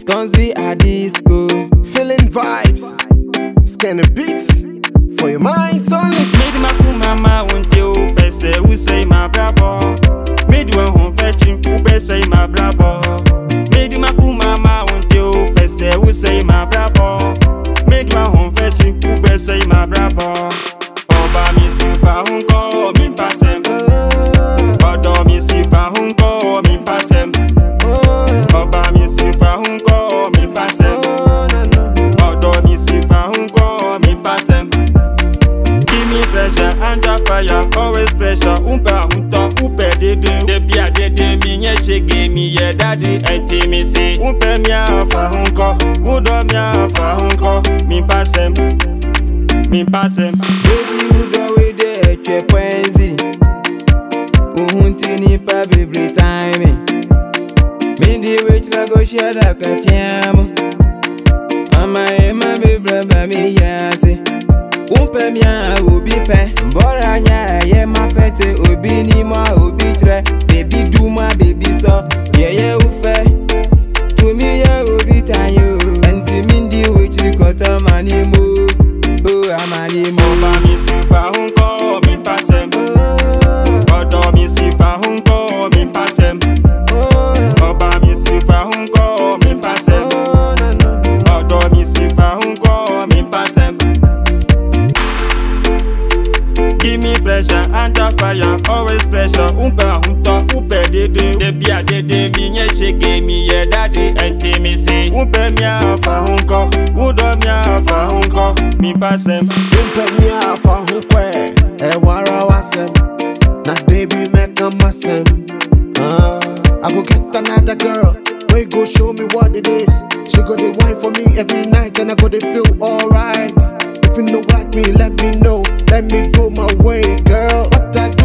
Tonzi a disco. Feeling vibes, scanning beats for your minds only. Made my cool mama won't you say who say my bravo. Made one home fetching who say my bravo. Made my cool mama won't you say who say my bravo. Made one home fetching who say my bravo. Oba mi super hunko mi passem. Odo mi super hunko mi passem. Oba mi super hunko mi passem. Odo mi super hunko mi passem. Give me pressure, under fire, always pressure. Umpa hunta, upe dede. Debi a dede, mi nye shege mi ye daddy. Enti mi say, umpe mi a fa hunko, udo mi a fa hunko. Mi passem, mi passem. Baby, udo we de eche kwenzi. Uhunti nipa baby time. Mindi wech la go share da katiamu. Mama ema baby baby yase. Umpe mia obi pe. Mbora nya ye mapete obi ni ma obi tre. Baby do my baby so. Yeah ufe. To me ye obi tayo. Anti mindi wech rikoto manimo. Oh amanimo. Oba mi super hunko, mi passem. Odo mi super hunko, mi passem. Oba mi super hunko, mi passem. Odo mi super hunko, mi passem. Give me pressure, under fire, always pressure. Umpa hunta, upe dede. Debi a dede, mi nye shege mi ye daddy. Enti mi say, umpe mi a fa hunko, udo mi a fa hunko, mi passem. Umpe mi a fa hunkwe, wara wasem. Na baby make a masem. I go get another girl, we go show me what it is. She got the wine for me every night, and I got to feel alright. If you know like me, let me know. Let me go my way, girl. What I